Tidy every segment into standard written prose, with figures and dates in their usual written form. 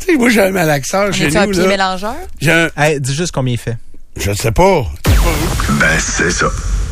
Tu sais, moi, j'ai un malaxeur chez nous. Un pied mélangeur? Hey, dis juste combien il fait. Je sais pas. Ben, c'est ça.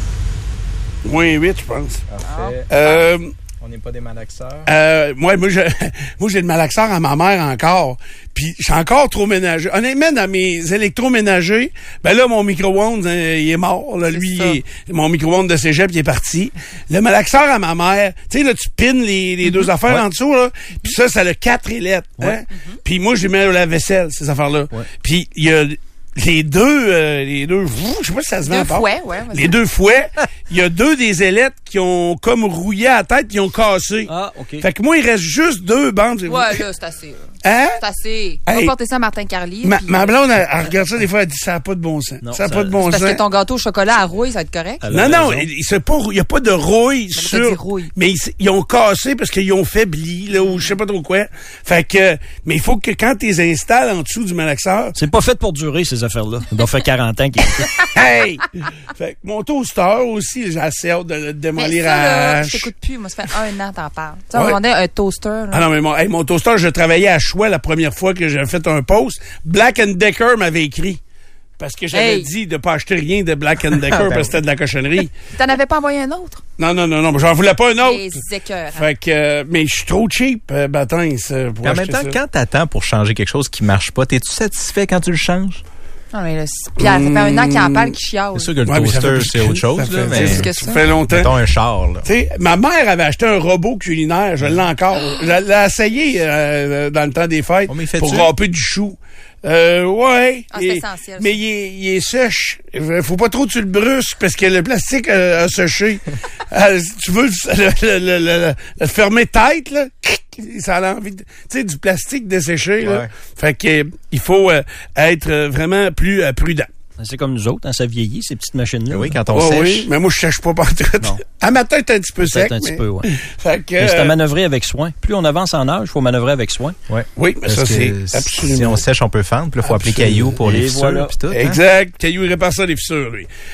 Moins 8, je pense. Parfait. On n'est pas des malaxeurs. Moi, j'ai le malaxeur à ma mère encore. Puis, je suis encore trop ménager. Honnêtement, dans mes électroménagers, ben là, mon micro-ondes, il est mort. Là, lui, mon micro-ondes de cégep, il est parti. Le malaxeur à ma mère, tu sais, là, tu pines les deux affaires en dessous, là. Puis ça a 4 ailettes. Hein? Puis moi, je les mets à la vaisselle, ces affaires-là. Puis, il y a les deux, je sais pas si ça se vend pas. Les deux fouets, il y a 2 des ailettes qui ont comme rouillé à la tête, qui ont cassé. Ah, OK. Fait que moi, il reste juste 2 bandes. Ouais, là, c'est assez. Hein? C'est assez. On va porter ça à Martin Carlier. Ma blonde, elle regarde ça des fois, elle dit ça n'a pas de bon sens. Ça n'a pas de bon sens. Parce que ton gâteau au chocolat à rouille, ça va être correct? Non, il n'y a pas de rouille sur. Mais ils ont cassé parce qu'ils ont faibli, là, ou je sais pas trop quoi. Fait que, mais il faut que quand tu les installes en dessous du malaxeur. C'est pas fait pour durer, ces affaires-là. Ça doit faire 40 ans qu'il Hey! Fait que mon toaster aussi, j'ai assez hâte de le démolir à hache. Je t'écoute plus. Moi, ça fait 1 an t'en parles. Tu sais, on demandait un toaster. Là. Ah non, mais mon toaster, je travaillais à Choix la première fois que j'avais fait un post. Black & Decker m'avait écrit. Parce que j'avais dit de pas acheter rien de Black & Decker parce que c'était de la cochonnerie. T'en avais pas envoyé un autre? Non, j'en voulais pas un autre. Les écœurs. Fait que, mais je suis trop cheap, Bâtin, pour en même temps, quand t'attends pour changer quelque chose qui marche pas, t'es-tu satisfait quand tu le changes? Non, mais là, Pierre, ça fait 1 an qu'il en parle, qu'il chiale. C'est sûr que le toaster, c'est autre chose, là, mais ça fait longtemps. Mettons un char, là. Tu sais, ma mère avait acheté un robot culinaire, je l'ai encore. Je l'ai essayé dans le temps des fêtes pour râper du chou. Ouais. C'est essentiel. Mais il est sèche. Faut pas trop que tu le brusques parce que le plastique a séché. Tu veux le fermer tête, là? Ça a envie de, tu sais, du plastique desséché, là. Fait que, il faut être vraiment plus prudent. C'est comme nous autres, hein, ça vieillit, ces petites machines-là. Oui, quand on sèche. Oui, mais moi, je sèche pas partout. À matin, t'es un petit peu sec. Un petit peu, oui. Fait que, mais c'est à manœuvrer avec soin. Plus on avance en âge, il faut manœuvrer avec soin. Ouais. Oui, mais ça, c'est absolument. Si on sèche, on peut fendre. Puis là, il faut appeler Caillou pour les fissures. Puis tout, exact. Caillou, il répare ça, les fissures, lui.